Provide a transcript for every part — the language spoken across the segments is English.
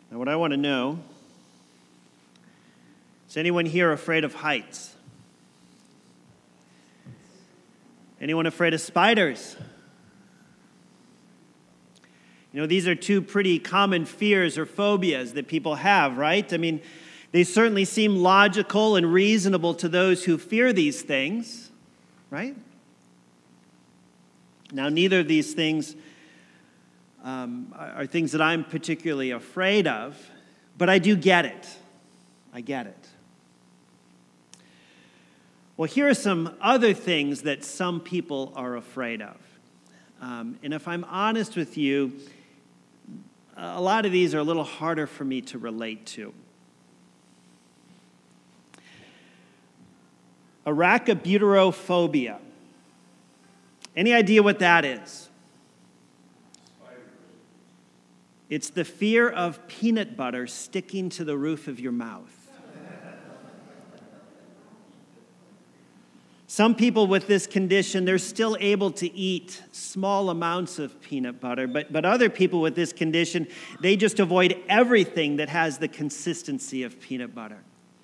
Now, what I want to know, is anyone here afraid of heights? Anyone afraid of spiders? You know, these are two pretty common fears or phobias that people have, right? I mean, they certainly seem logical and reasonable to those who fear these things, right? Now, neither of these things are things that I'm particularly afraid of, but I do get it. I get it. Well, here are some other things that some people are afraid of. And if I'm honest with you, a lot of these are a little harder for me to relate to. Arachibutyrophobia. Any idea what that is? It's the fear of peanut butter sticking to the roof of your mouth. Some people with this condition, they're still able to eat small amounts of peanut butter, but other people with this condition, they just avoid everything that has the consistency of peanut butter.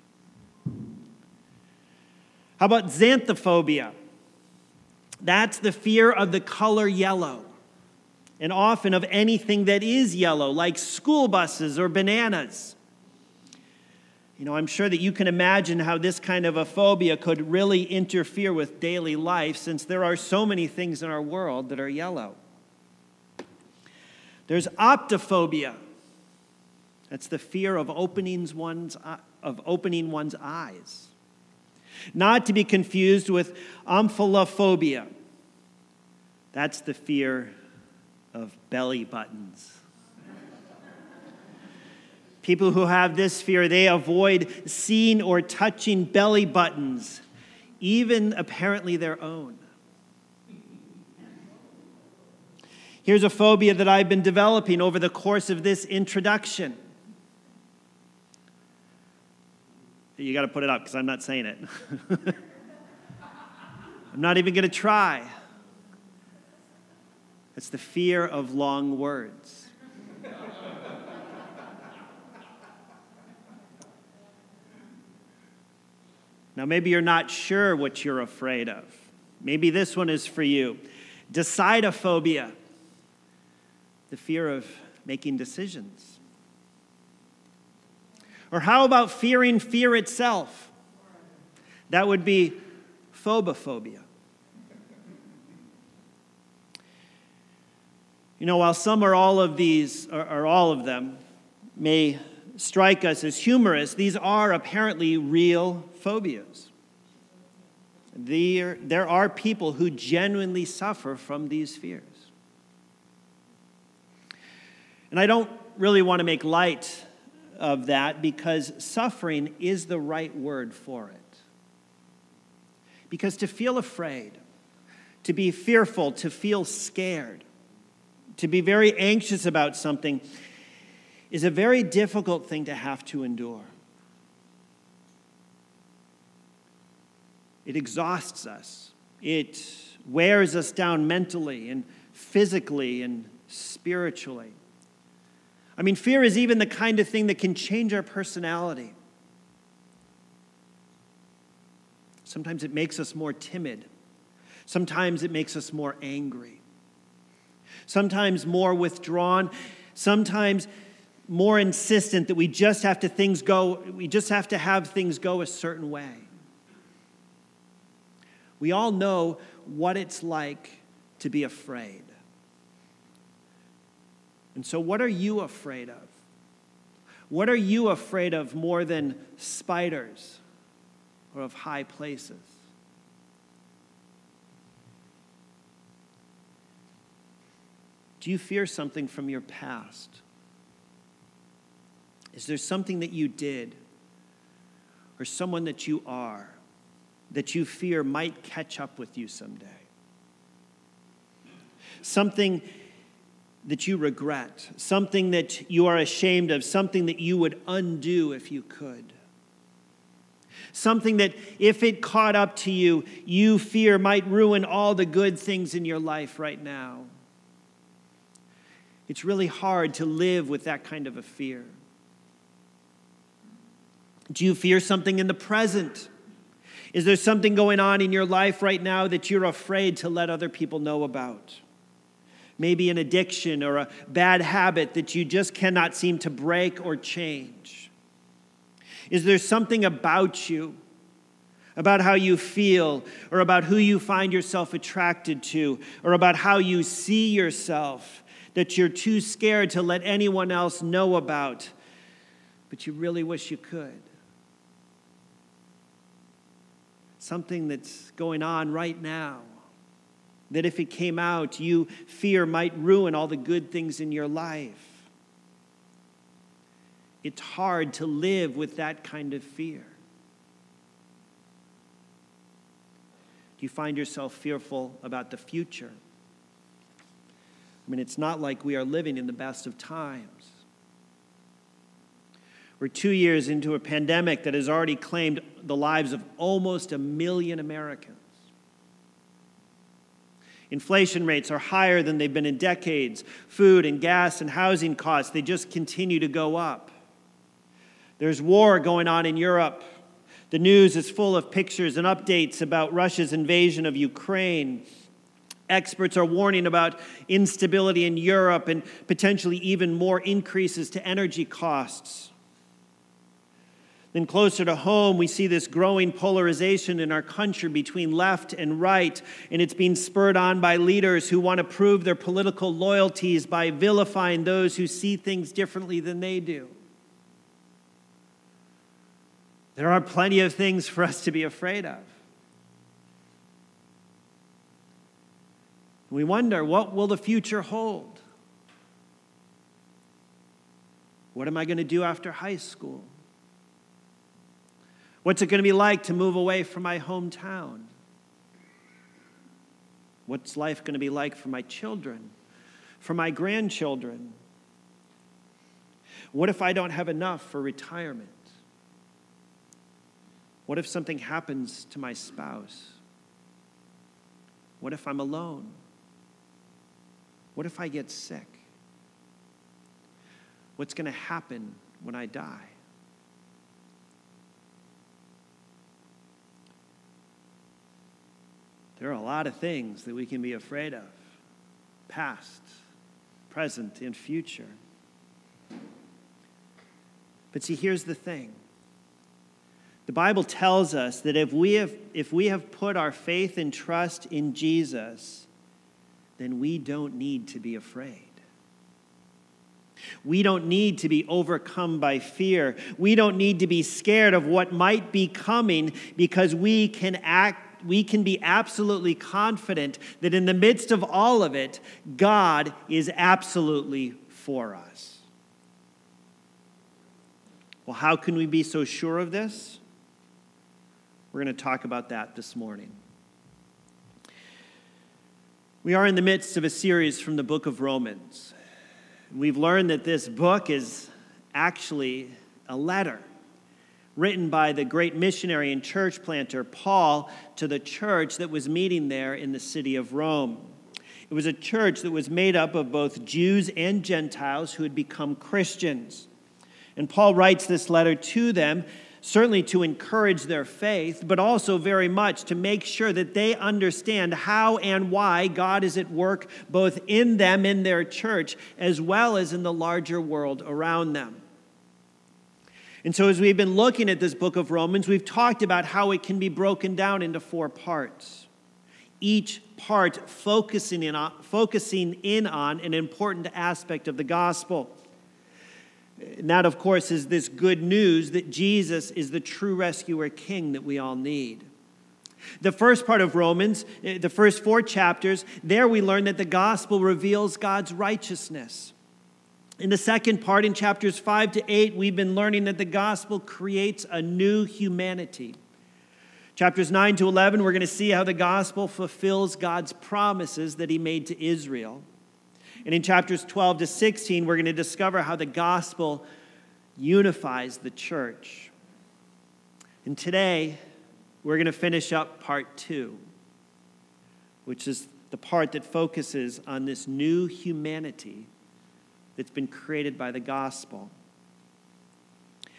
How about xanthophobia? That's the fear of the color yellow, and often of anything that is yellow, like school buses or bananas. You know, I'm sure that you can imagine how this kind of a phobia could really interfere with daily life, since there are so many things in our world that are yellow. There's optophobia. That's the fear of opening one's eyes. Not to be confused with omphallophobia. That's the fear of belly buttons. People who have this fear, they avoid seeing or touching belly buttons, even apparently their own. Here's a phobia that I've been developing over the course of this introduction. You got to put it up because I'm not saying it. I'm not even going to try. It's the fear of long words. Now, maybe you're not sure what you're afraid of. Maybe this one is for you. Decidophobia, the fear of making decisions. Or how about fearing fear itself? That would be phobophobia. You know, while some or all of these, or all of them, may strike us as humorous, these are apparently real phobias. There are people who genuinely suffer from these fears. And I don't really want to make light of that, because suffering is the right word for it. Because to feel afraid, to be fearful, to feel scared, to be very anxious about something is a very difficult thing to have to endure. It exhausts us. It wears us down mentally and physically and spiritually. I mean, fear is even the kind of thing that can change our personality. Sometimes it makes us more timid. Sometimes it makes us more angry. Sometimes more withdrawn. Sometimes more insistent that we just have to have things go a certain way. We all know what it's like to be afraid. And so what are you afraid of? What are you afraid of more than spiders or of high places? Do you fear something from your past? Is there something that you did or someone that you are that you fear might catch up with you someday? Something that you regret, something that you are ashamed of, something that you would undo if you could. Something that if it caught up to you, you fear might ruin all the good things in your life right now. It's really hard to live with that kind of a fear. Do you fear something in the present? Is there something going on in your life right now that you're afraid to let other people know about? Maybe an addiction or a bad habit that you just cannot seem to break or change. Is there something about you, about how you feel, or about who you find yourself attracted to, or about how you see yourself that you're too scared to let anyone else know about, but you really wish you could? Something that's going on right now that if it came out, you fear might ruin all the good things in your life. It's hard to live with that kind of fear. Do you find yourself fearful about the future? I mean, it's not like we are living in the best of times. We're 2 years into a pandemic that has already claimed the lives of almost 1 million Americans. Inflation rates are higher than they've been in decades. Food and gas and housing costs, they just continue to go up. There's war going on in Europe. The news is full of pictures and updates about Russia's invasion of Ukraine. Experts are warning about instability in Europe and potentially even more increases to energy costs. Then closer to home, we see this growing polarization in our country between left and right, and it's being spurred on by leaders who want to prove their political loyalties by vilifying those who see things differently than they do. There are plenty of things for us to be afraid of. We wonder, what will the future hold? What am I going to do after high school? What's it going to be like to move away from my hometown? What's life going to be like for my children, for my grandchildren? What if I don't have enough for retirement? What if something happens to my spouse? What if I'm alone? What if I get sick? What's going to happen when I die? There are a lot of things that we can be afraid of, past, present, and future. But see, here's the thing. The Bible tells us that if we have put our faith and trust in Jesus, then we don't need to be afraid. We don't need to be overcome by fear. We don't need to be scared of what might be coming, because we can be absolutely confident that in the midst of all of it, God is absolutely for us. Well, how can we be so sure of this? We're going to talk about that this morning. We are in the midst of a series from the book of Romans. We've learned that this book is actually a letter written by the great missionary and church planter Paul to the church that was meeting there in the city of Rome. It was a church that was made up of both Jews and Gentiles who had become Christians. And Paul writes this letter to them, certainly to encourage their faith, but also very much to make sure that they understand how and why God is at work both in them, in their church, as well as in the larger world around them. And so as we've been looking at this book of Romans, we've talked about how it can be broken down into 4 parts. Each part focusing in on an important aspect of the gospel. And that, of course, is this good news that Jesus is the true rescuer king that we all need. The first part of Romans, the first 4 chapters, there we learn that the gospel reveals God's righteousness. In the second part, in chapters 5 to 8, we've been learning that the gospel creates a new humanity. Chapters 9 to 11, we're going to see how the gospel fulfills God's promises that he made to Israel. And in chapters 12 to 16, we're going to discover how the gospel unifies the church. And today, we're going to finish up part 2, which is the part that focuses on this new humanity that's been created by the gospel.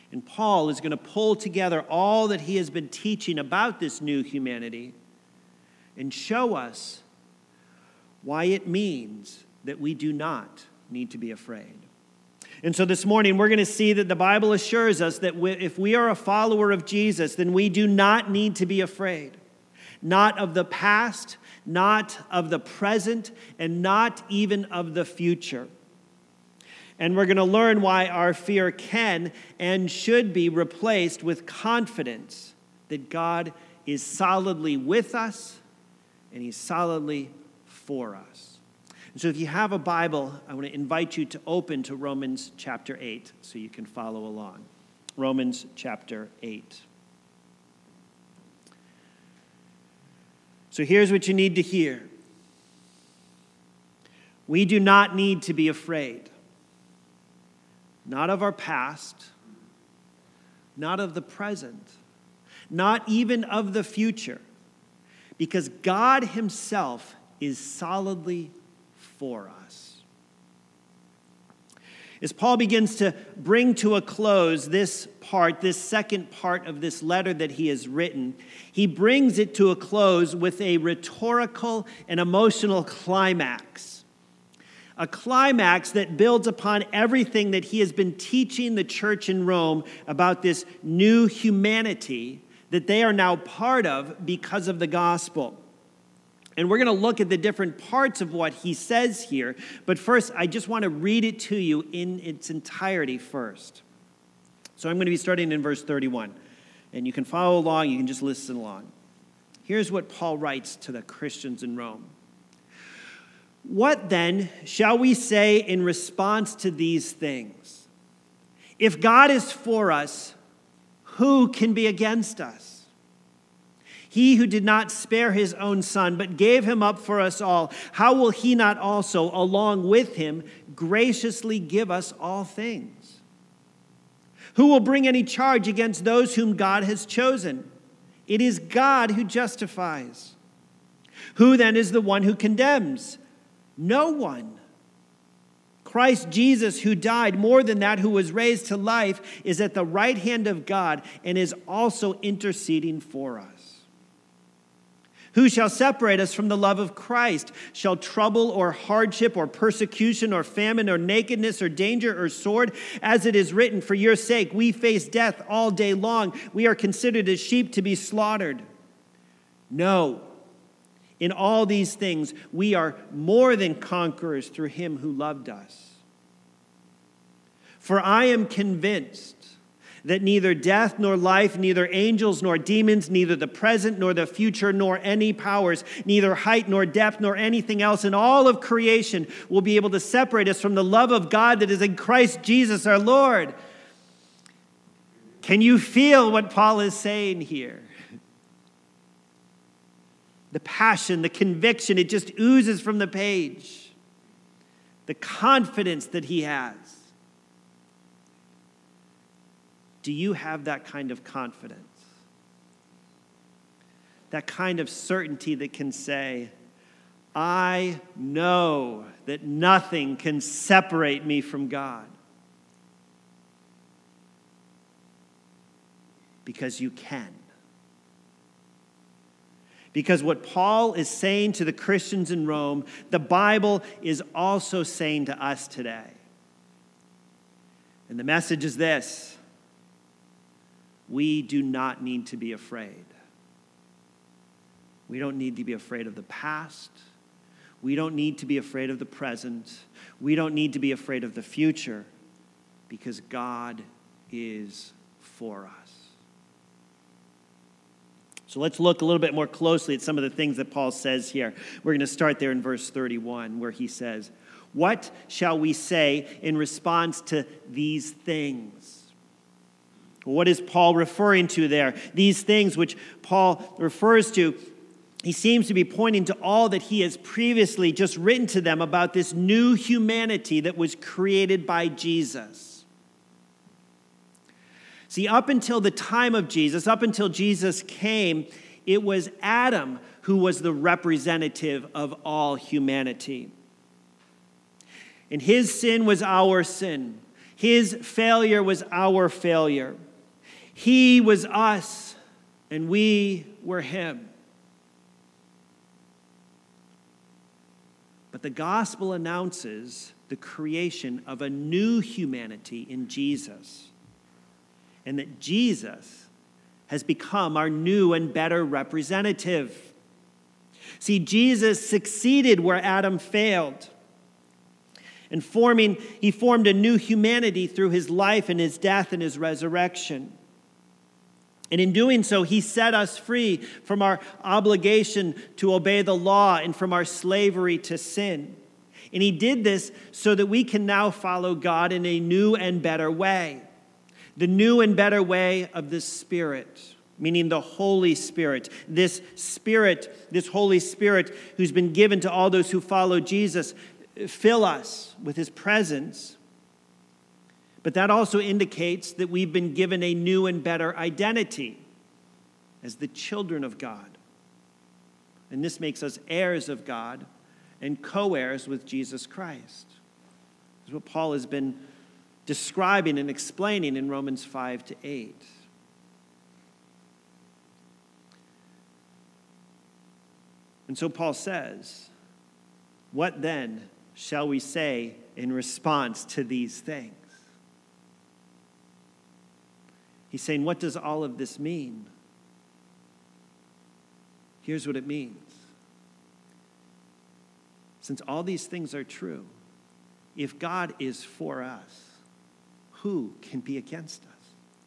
And Paul is going to pull together all that he has been teaching about this new humanity and show us why it means that we do not need to be afraid. And so this morning, we're going to see that the Bible assures us that if we are a follower of Jesus, then we do not need to be afraid. Not of the past, not of the present, and not even of the future. And we're going to learn why our fear can and should be replaced with confidence that God is solidly with us and He's solidly for us. And so if you have a Bible, I want to invite you to open to Romans chapter 8 so you can follow along. Romans chapter 8. So here's what you need to hear. We do not need to be afraid. Not of our past, not of the present, not even of the future, because God Himself is solidly for us. As Paul begins to bring to a close this second part of this letter that he has written, he brings it to a close with a rhetorical and emotional climax. A climax that builds upon everything that he has been teaching the church in Rome about this new humanity that they are now part of because of the gospel. And we're going to look at the different parts of what he says here. But first, I just want to read it to you in its entirety first. So I'm going to be starting in verse 31. And you can follow along, you can just listen along. Here's what Paul writes to the Christians in Rome. What then shall we say in response to these things? If God is for us, who can be against us? He who did not spare his own son, but gave him up for us all, how will he not also, along with him, graciously give us all things? Who will bring any charge against those whom God has chosen? It is God who justifies. Who then is the one who condemns? No one. Christ Jesus, who died, more than that, who was raised to life, is at the right hand of God and is also interceding for us. Who shall separate us from the love of Christ? Shall trouble or hardship or persecution or famine or nakedness or danger or sword? As it is written, for your sake we face death all day long. We are considered as sheep to be slaughtered. No. In all these things, we are more than conquerors through him who loved us. For I am convinced that neither death nor life, neither angels nor demons, neither the present nor the future, nor any powers, neither height nor depth nor anything else in all of creation will be able to separate us from the love of God that is in Christ Jesus our Lord. Can you feel what Paul is saying here? The passion, the conviction, it just oozes from the page. The confidence that he has. Do you have that kind of confidence? That kind of certainty that can say, I know that nothing can separate me from God. Because you can. Because what Paul is saying to the Christians in Rome, the Bible is also saying to us today. And the message is this: we do not need to be afraid. We don't need to be afraid of the past. We don't need to be afraid of the present. We don't need to be afraid of the future, because God is for us. So let's look a little bit more closely at some of the things that Paul says here. We're going to start there in verse 31, where he says, what shall we say in response to these things? What is Paul referring to there? These things which Paul refers to, he seems to be pointing to all that he has previously just written to them about this new humanity that was created by Jesus. See, up until the time of Jesus, up until Jesus came, it was Adam who was the representative of all humanity. And his sin was our sin. His failure was our failure. He was us, and we were him. But the gospel announces the creation of a new humanity in Jesus, and that Jesus has become our new and better representative. See, Jesus succeeded where Adam failed. And he formed a new humanity through his life and his death and his resurrection. And in doing so, he set us free from our obligation to obey the law and from our slavery to sin. And he did this so that we can now follow God in a new and better way. The new and better way of the Spirit, meaning the Holy Spirit. This Holy Spirit who's been given to all those who follow Jesus, fill us with his presence. But that also indicates that we've been given a new and better identity as the children of God. And this makes us heirs of God and co-heirs with Jesus Christ. This is what Paul has been describing and explaining in Romans 5-8. And so Paul says, what then shall we say in response to these things? He's saying, what does all of this mean? Here's what it means. Since all these things are true, if God is for us, who can be against us?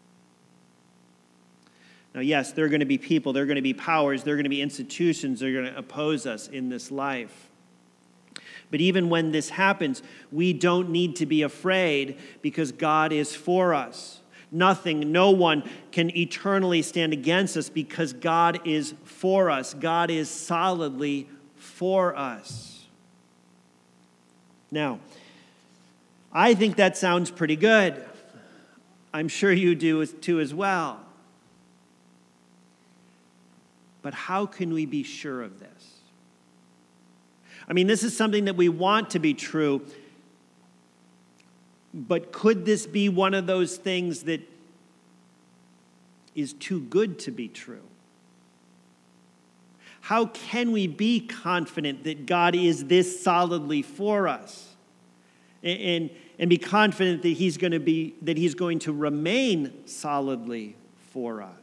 Now, yes, there are going to be people, there are going to be powers, there are going to be institutions that are going to oppose us in this life. But even when this happens, we don't need to be afraid because God is for us. Nothing, no one can eternally stand against us because God is for us. God is solidly for us. Now, I think that sounds pretty good. I'm sure you do too as well. But how can we be sure of this? I mean, this is something that we want to be true. But could this be one of those things that is too good to be true? How can we be confident that God is this solidly for us? And be confident that he's going to remain solidly for us?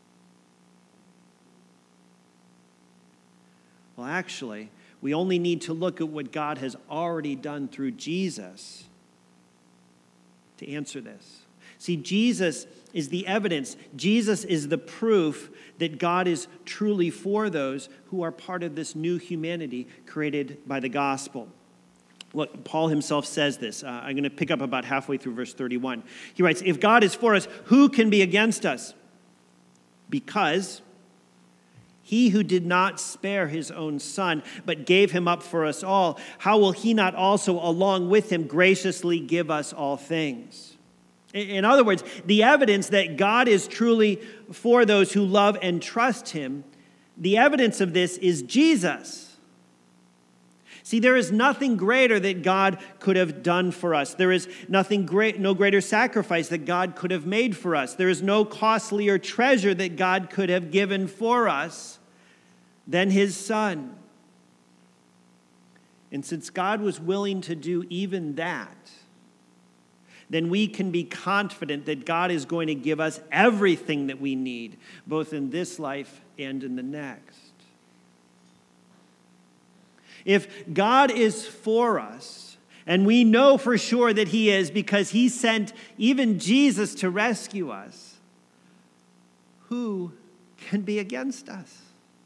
Well, actually, we only need to look at what God has already done through Jesus to answer this. See, Jesus is the evidence. Jesus is the proof that God is truly for those who are part of this new humanity created by the gospel. Look, Paul himself says this. I'm going to pick up about halfway through verse 31. He writes, if God is for us, who can be against us? Because he who did not spare his own son, but gave him up for us all, how will he not also, along with him, graciously give us all things? In other words, the evidence that God is truly for those who love and trust him, the evidence of this is Jesus. See, there is nothing greater that God could have done for us. There is no greater sacrifice that God could have made for us. There is no costlier treasure that God could have given for us than his Son. And since God was willing to do even that, then we can be confident that God is going to give us everything that we need, both in this life and in the next. If God is for us, and we know for sure that he is because he sent even Jesus to rescue us, who can be against us?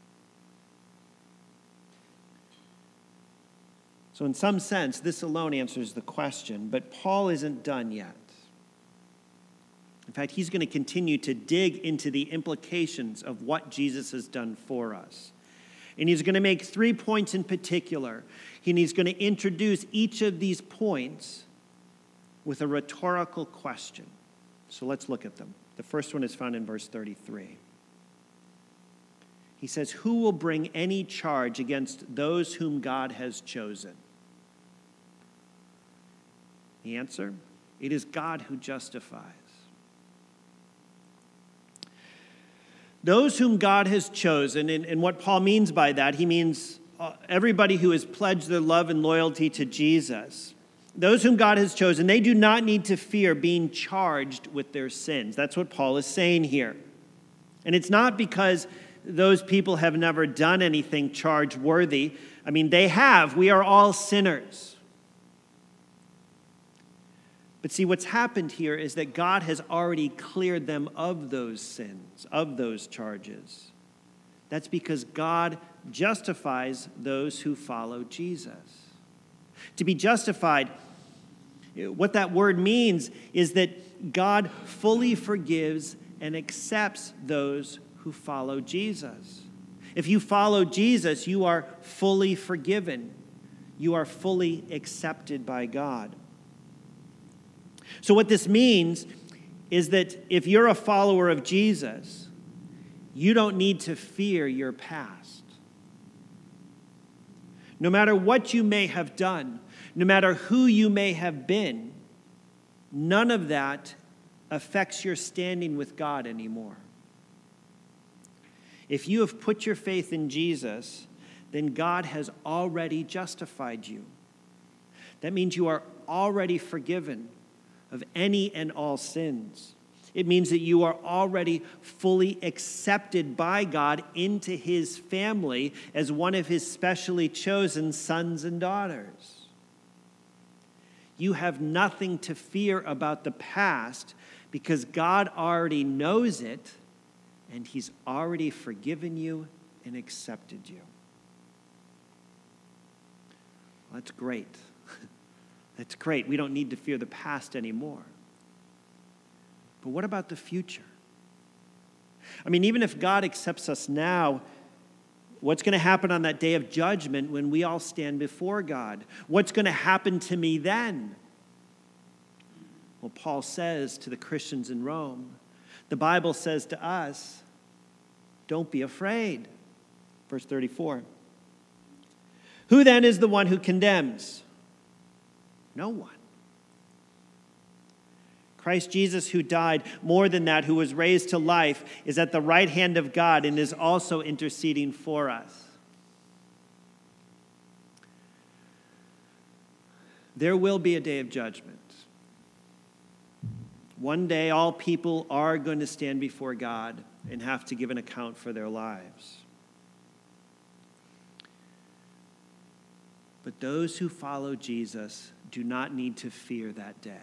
So in some sense, this alone answers the question, but Paul isn't done yet. In fact, he's going to continue to dig into the implications of what Jesus has done for us. And he's going to make 3 points in particular. And he's going to introduce each of these points with a rhetorical question. So let's look at them. The first one is found in verse 33. He says, who will bring any charge against those whom God has chosen? The answer? It is God who justifies. Those whom God has chosen, and what Paul means by that, he means everybody who has pledged their love and loyalty to Jesus. Those whom God has chosen, they do not need to fear being charged with their sins. That's what Paul is saying here. And it's not because those people have never done anything charge-worthy. I mean, they have. We are all sinners. But see, what's happened here is that God has already cleared them of those sins, of those charges. That's because God justifies those who follow Jesus. To be justified, what that word means is that God fully forgives and accepts those who follow Jesus. If you follow Jesus, you are fully forgiven. You are fully accepted by God. So what this means is that if you're a follower of Jesus, you don't need to fear your past. No matter what you may have done, no matter who you may have been, none of that affects your standing with God anymore. If you have put your faith in Jesus, then God has already justified you. That means you are already forgiven of any and all sins. It means that you are already fully accepted by God into his family as one of his specially chosen sons and daughters. You have nothing to fear about the past because God already knows it and he's already forgiven you and accepted you. Well, that's great. That's great. We don't need to fear the past anymore. But what about the future? I mean, even if God accepts us now, what's going to happen on that day of judgment when we all stand before God? What's going to happen to me then? Well, Paul says to the Christians in Rome, the Bible says to us, don't be afraid. Verse 34. Who then is the one who condemns? No one. Christ Jesus, who died, more than that, who was raised to life, is at the right hand of God and is also interceding for us. There will be a day of judgment. One day, all people are going to stand before God and have to give an account for their lives. But those who follow Jesus do not need to fear that day.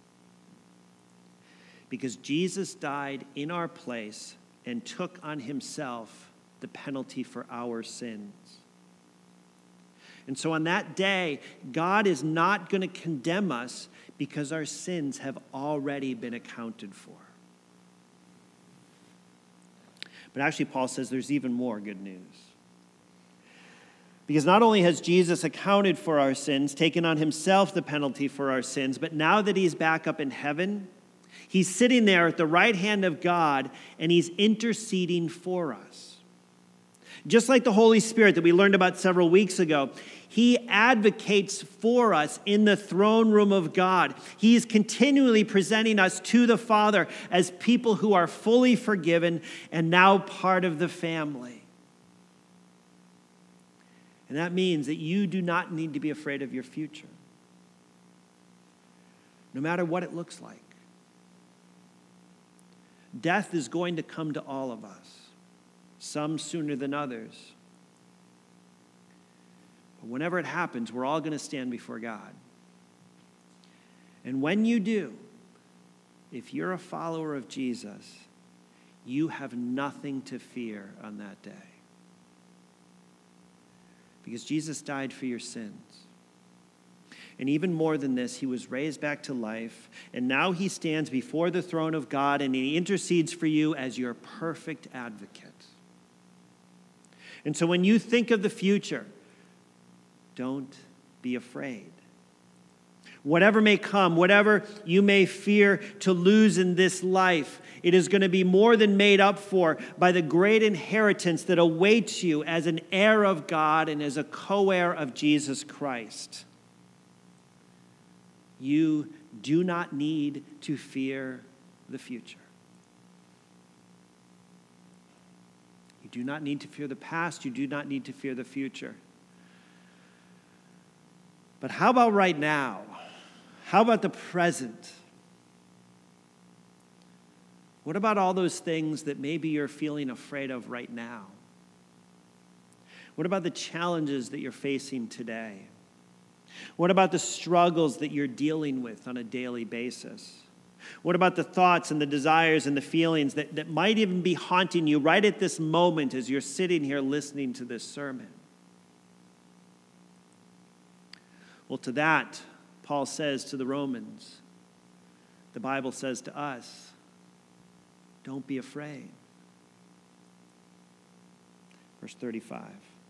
Because Jesus died in our place and took on himself the penalty for our sins. And so on that day, God is not going to condemn us because our sins have already been accounted for. But actually, Paul says there's even more good news. Because not only has Jesus accounted for our sins, taken on himself the penalty for our sins, but now that he's back up in heaven, he's sitting there at the right hand of God and he's interceding for us. Just like the Holy Spirit that we learned about several weeks ago, he advocates for us in the throne room of God. He is continually presenting us to the Father as people who are fully forgiven and now part of the family. And that means that you do not need to be afraid of your future, no matter what it looks like. Death is going to come to all of us, some sooner than others. But whenever it happens, we're all going to stand before God. And when you do, if you're a follower of Jesus, you have nothing to fear on that day. Because Jesus died for your sins. And even more than this, he was raised back to life, and now he stands before the throne of God, and he intercedes for you as your perfect advocate. And so when you think of the future, don't be afraid. Whatever may come, whatever you may fear to lose in this life, it is going to be more than made up for by the great inheritance that awaits you as an heir of God and as a co-heir of Jesus Christ. You do not need to fear the future. You do not need to fear the past. You do not need to fear the future. But how about right now? How about the present? What about all those things that maybe you're feeling afraid of right now? What about the challenges that you're facing today? What about the struggles that you're dealing with on a daily basis? What about the thoughts and the desires and the feelings that might even be haunting you right at this moment as you're sitting here listening to this sermon? Well, to that, Paul says to the Romans, the Bible says to us, don't be afraid. Verse 35.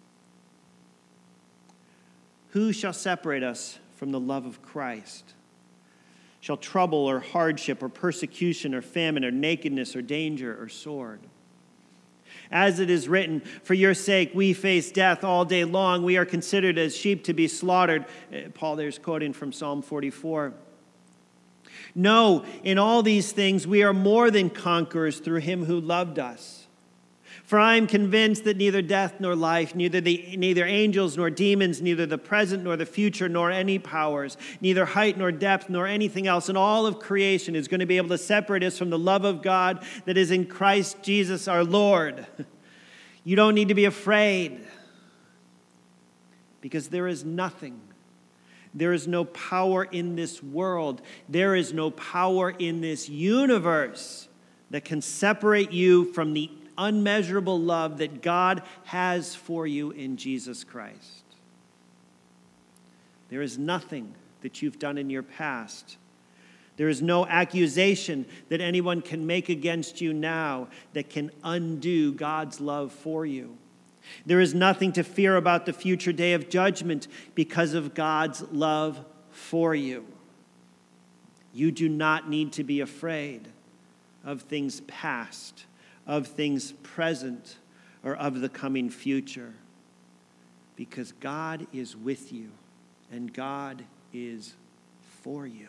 Who shall separate us from the love of Christ? Shall trouble or hardship or persecution or famine or nakedness or danger or sword? As it is written, for your sake we face death all day long. We are considered as sheep to be slaughtered. Paul there's quoting from Psalm 44. No, in all these things we are more than conquerors through him who loved us. For I am convinced that neither death nor life, neither angels nor demons, neither the present nor the future, nor any powers, neither height nor depth, nor anything else in all of creation is going to be able to separate us from the love of God that is in Christ Jesus our Lord. You don't need to be afraid, because there is nothing. There is no power in this world. There is no power in this universe that can separate you from the unmeasurable love that God has for you in Jesus Christ. There is nothing that you've done in your past. There is no accusation that anyone can make against you now that can undo God's love for you. There is nothing to fear about the future day of judgment because of God's love for you. You do not need to be afraid of things past, of things present, or of the coming future, because God is with you and God is for you.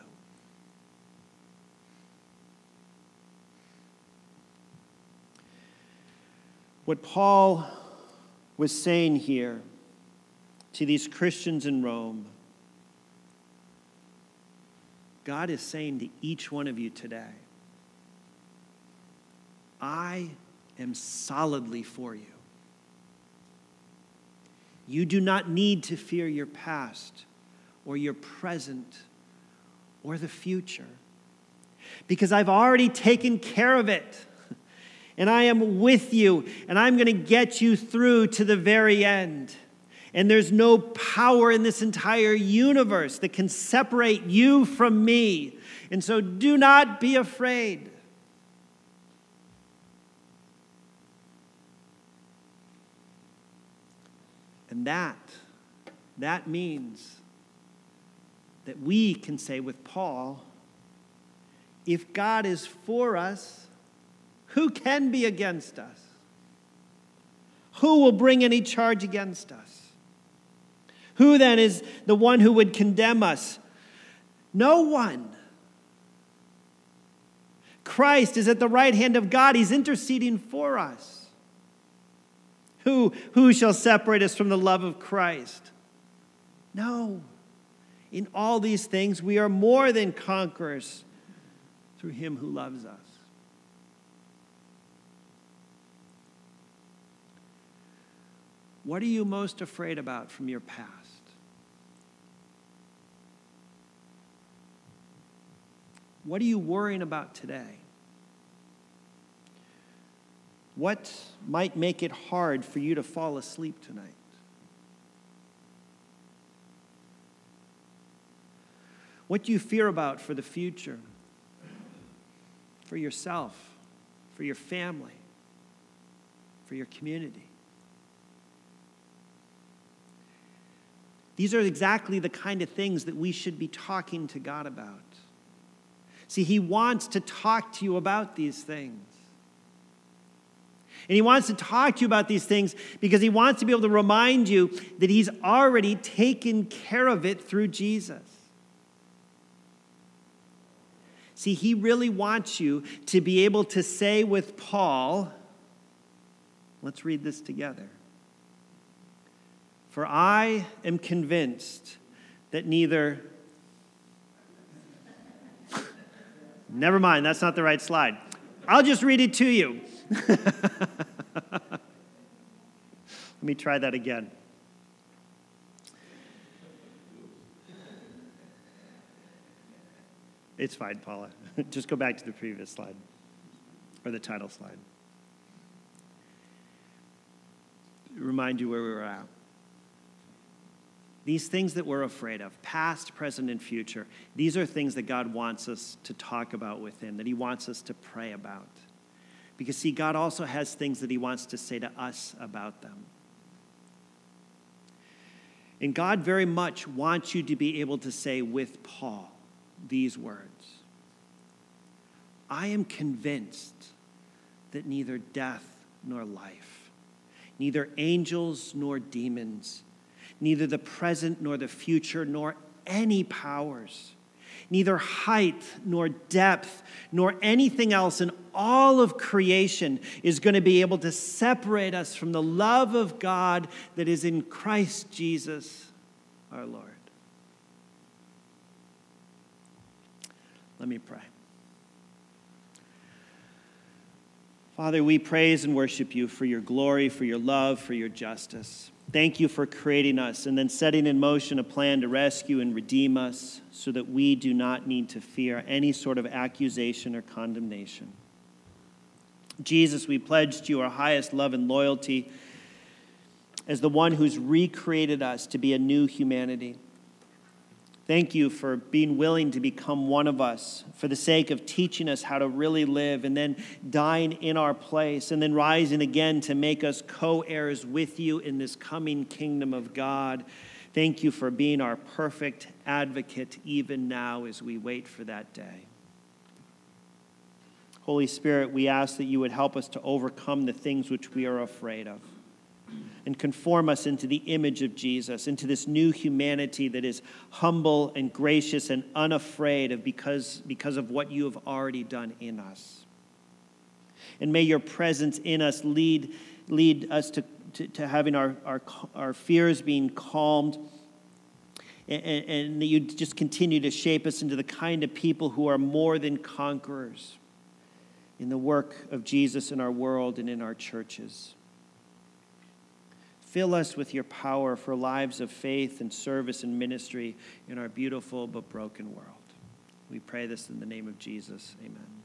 What Paul was saying here to these Christians in Rome, God is saying to each one of you today, I am solidly for you. You do not need to fear your past or your present or the future, because I've already taken care of it. And I am with you, and I'm going to get you through to the very end. And there's no power in this entire universe that can separate you from me. And so do not be afraid. And that means that we can say with Paul, if God is for us, who can be against us? Who will bring any charge against us? Who then is the one who would condemn us? No one. Christ is at the right hand of God. He's interceding for us. Who shall separate us from the love of Christ? No. In all these things, we are more than conquerors through him who loves us. What are you most afraid about from your past? What are you worrying about today? What might make it hard for you to fall asleep tonight? What do you fear about for the future? For yourself, for your family, for your community? These are exactly the kind of things that we should be talking to God about. See, he wants to talk to you about these things. And he wants to talk to you about these things because he wants to be able to remind you that he's already taken care of it through Jesus. See, he really wants you to be able to say with Paul, let's read this together. For I am convinced that neither... Never mind, that's not the right slide. I'll just read it to you. Let me try that again. It's fine, Paula. Just go back to the previous slide, or the title slide. Remind you where we were at. These things that we're afraid of, past, present, and future, these are things that God wants us to talk about with him, that he wants us to pray about. Because, see, God also has things that he wants to say to us about them. And God very much wants you to be able to say with Paul these words. I am convinced that neither death nor life, neither angels nor demons, neither the present nor the future, nor any powers, neither height nor depth, nor anything else in all of creation is going to be able to separate us from the love of God that is in Christ Jesus our Lord. Let me pray. Father, we praise and worship you for your glory, for your love, for your justice. Thank you for creating us and then setting in motion a plan to rescue and redeem us so that we do not need to fear any sort of accusation or condemnation. Jesus, we pledge to you our highest love and loyalty as the one who's recreated us to be a new humanity. Thank you for being willing to become one of us for the sake of teaching us how to really live and then dying in our place and then rising again to make us co-heirs with you in this coming kingdom of God. Thank you for being our perfect advocate even now as we wait for that day. Holy Spirit, we ask that you would help us to overcome the things which we are afraid of and conform us into the image of Jesus, into this new humanity that is humble and gracious and unafraid of because of what you have already done in us. And may your presence in us lead us to having our fears being calmed, and that you just continue to shape us into the kind of people who are more than conquerors in the work of Jesus in our world and in our churches. Fill us with your power for lives of faith and service and ministry in our beautiful but broken world. We pray this in the name of Jesus. Amen.